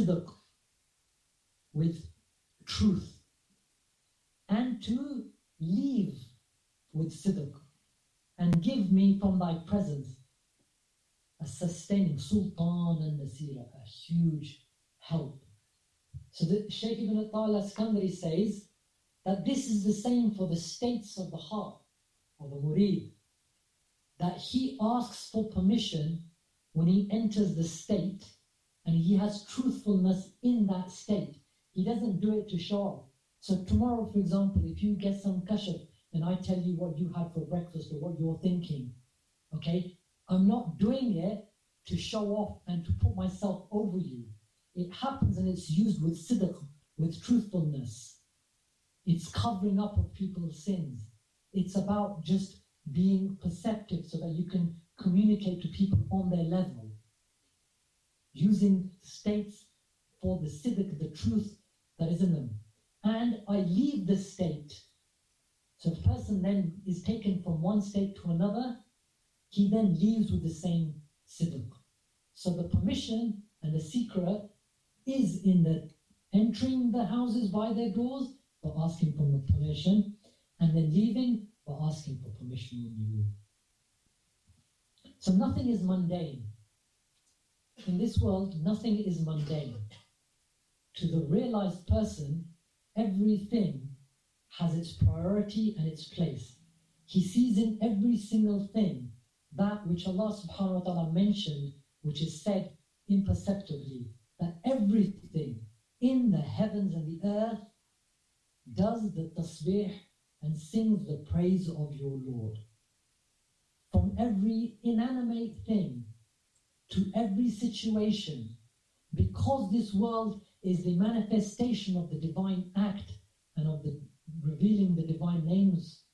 sidq, with truth, and to leave with sidq, and give me from thy presence a sustaining sultan and nasira, a huge help. So the Shaykh Ibn Attal al-Iskandari says that this is the same for the states of the heart, of the murid, that he asks for permission when he enters the state and he has truthfulness in that state. He doesn't do it to show off. So tomorrow, for example, if you get some kashf and I tell you what you had for breakfast or what you're thinking, okay, I'm not doing it to show off and to put myself over you. It happens and it's used with sidq, with truthfulness. It's covering up of people's sins. It's about just being perceptive so that you can communicate to people on their level. Using states for the sidq, the truth that is in them. And I leave the state. So if a person then is taken from one state to another, he then leaves with the same sidq. So the permission and the secret is in the entering the houses by their doors, by asking for the permission, and then leaving by asking for permission when you leave. So nothing is mundane. In this world, nothing is mundane. To the realized person, everything has its priority and its place. He sees in every single thing that which Allah subhanahu wa ta'ala mentioned, which is said imperceptibly, that everything in the heavens and the earth does the tasbih and sings the praise of your Lord. From every inanimate thing to every situation, because this world is the manifestation of the divine act and of the revealing the divine names,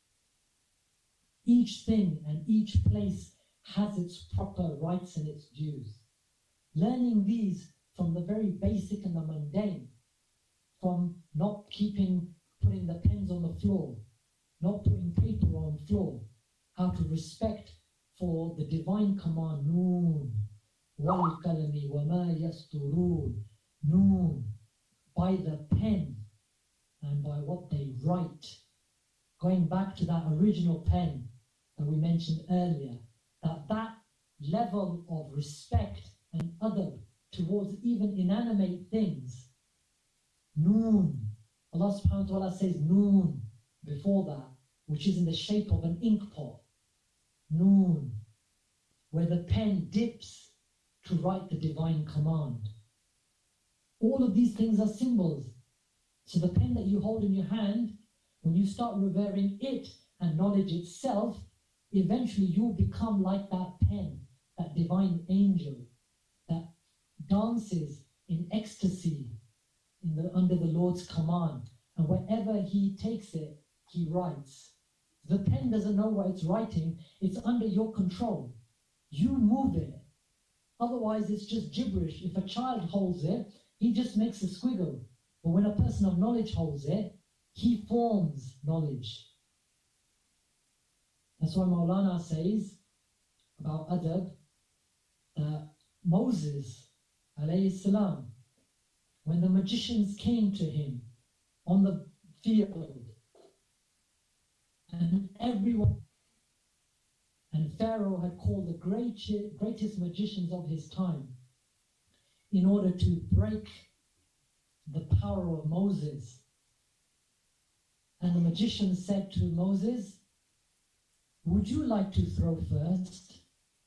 each thing and each place has its proper rights and its dues. Learning these from the very basic and the mundane, from not putting the pens on the floor, not putting paper on the floor, how to respect for the divine command, Noon, wal kalami wa ma yasturun, Noon, by the pen and by what they write. Going back to that original pen that we mentioned earlier, that level of respect and adab towards even inanimate things. Noon. Allah subhanahu wa ta'ala says Noon before that, which is in the shape of an ink pot. Noon, where the pen dips to write the divine command. All of these things are symbols. So the pen that you hold in your hand, when you start revering it and knowledge itself, eventually you'll become like that pen, that divine angel that dances in ecstasy under the Lord's command. And wherever he takes it, he writes. The pen doesn't know what it's writing. It's under your control. You move it. Otherwise, it's just gibberish. If a child holds it, he just makes a squiggle. But when a person of knowledge holds it, he forms knowledge. That's why Maulana says about adab, Moses, alayhi salam, when the magicians came to him on the field, and everyone, and Pharaoh had called the greatest magicians of his time in order to break the power of Moses. And the magician said to Moses, would you like to throw first?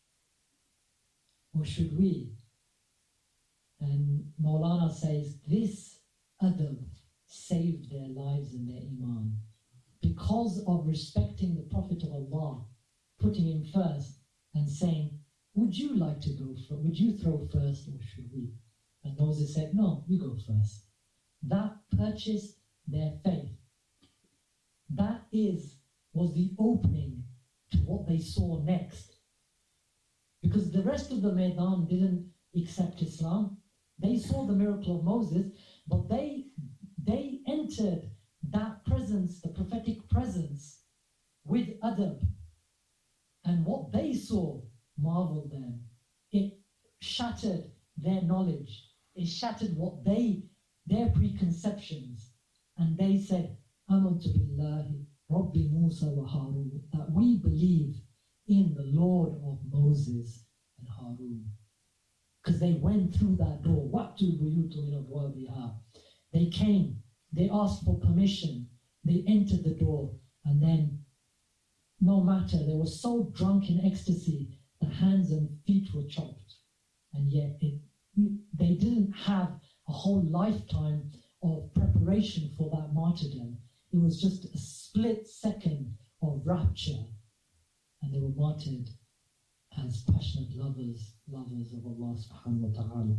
Or should we? And Maulana says, this adab saved their lives and their iman. Because of respecting the Prophet of Allah, putting him first and saying, would you like to go first? Would you throw first or should we? And Moses said, no, you go first. That purchased their faith. That was the opening to what they saw next. Because the rest of the Maidan didn't accept Islam. They saw the miracle of Moses, but they entered that presence, the prophetic presence, with adab. And what they saw marveled them. It shattered their knowledge. it shattered what their preconceptions. And they said, Amantu billahi Rabbi Musa wa Harun, that we believe in the Lord of Moses and Harun. Because they went through that door. Waqtul buyutu min abwabiha. They came, they asked for permission, they entered the door, and then no matter, they were so drunk in ecstasy, the hands and feet were chopped. And yet they didn't have a whole lifetime of preparation for that martyrdom. It was just a split second of rapture, and they were martyred as passionate lovers of Allah subhanahu wa ta'ala.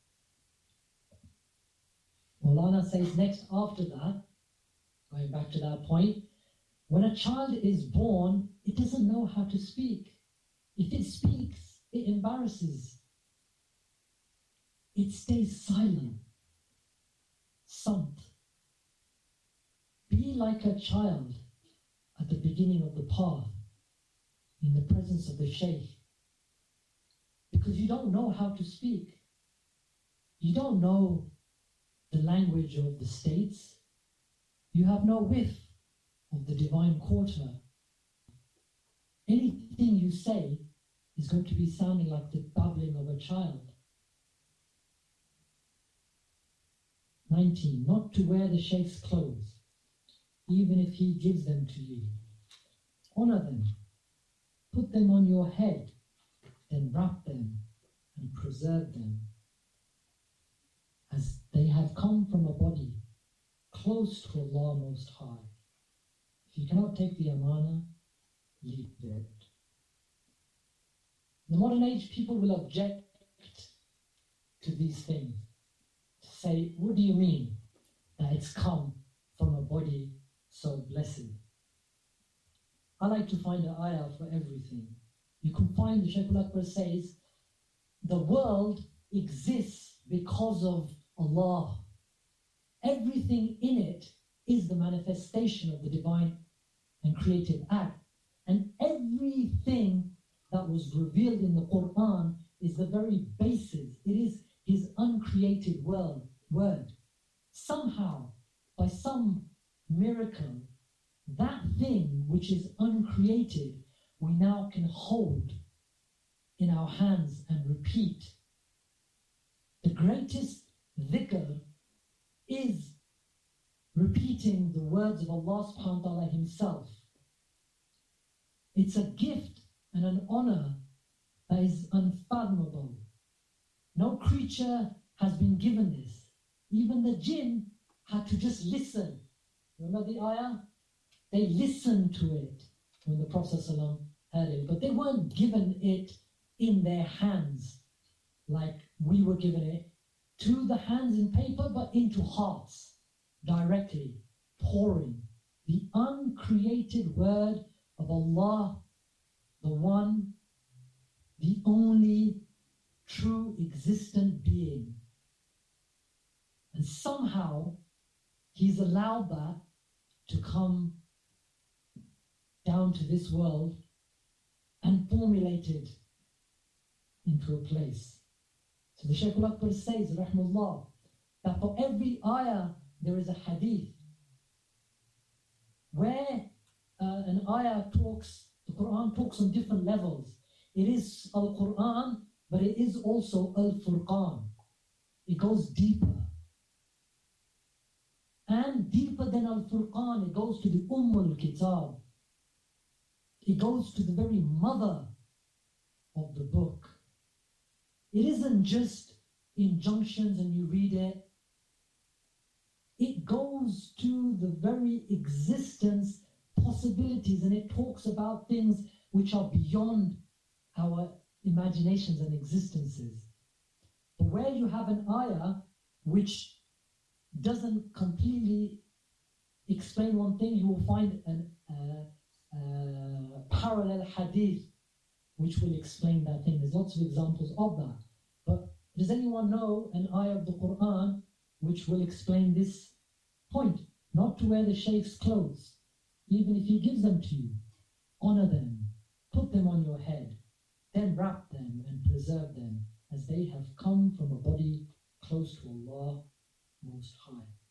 Maulana says next after that, going back to that point, when a child is born, it doesn't know how to speak. If it speaks, it embarrasses. It stays silent. Samt. Be like a child at the beginning of the path, in the presence of the Shaykh. Because you don't know how to speak. You don't know the language of the states. You have no whiff of the divine quarter. Anything you say is going to be sounding like the babbling of a child. 19. Not to wear the Shaykh's clothes, even if he gives them to you. Honor them. Put them on your head, then wrap them and preserve them, as they have come from a body close to Allah Most High. If you cannot take the amana, leave it. In the modern age, people will object to these things. Say, what do you mean that it's come from a body so blessed? I like to find an ayah for everything. You can find, the Shaykh al-Akbar says, the world exists because of Allah. Everything in it is the manifestation of the divine and creative act. And everything that was revealed in the Quran is the very basis. It is His uncreated word. Somehow, by some miracle, that thing which is uncreated, we now can hold in our hands and repeat. The greatest dhikr is repeating the words of Allah subhanahu wa ta'ala Himself. It's a gift and an honor that is unfathomable. No creature has been given this. Even the jinn had to just listen. Remember the ayah? They listened to it when the Prophet ﷺ heard it, but they weren't given it in their hands like we were given it to the hands in paper, but into hearts directly, pouring the uncreated word of Allah, the one, the only true existent being. And somehow He's allowed that to come down to this world and formulated into a place. So the Shaykh al-Akbar says, rahmullah, that for every ayah there is a hadith. Where an ayah talks, the Quran talks on different levels. It is Al-Quran, but it is also Al-Furqan. It goes deeper. And deeper than Al-Furqan, it goes to the Al-Kitab. It goes to the very mother of the book. It isn't just injunctions and you read it. It goes to the very existence, possibilities, and it talks about things which are beyond our imaginations and existences. But where you have an ayah which doesn't completely explain one thing, you will find an parallel hadith which will explain that thing. There's lots of examples of that. But does anyone know an ayah of the Quran which will explain this point? Not to wear the Shaykh's clothes, even if he gives them to you. Honor them, put them on your head, then wrap them and preserve them, as they have come from a body close close to Allah Most High.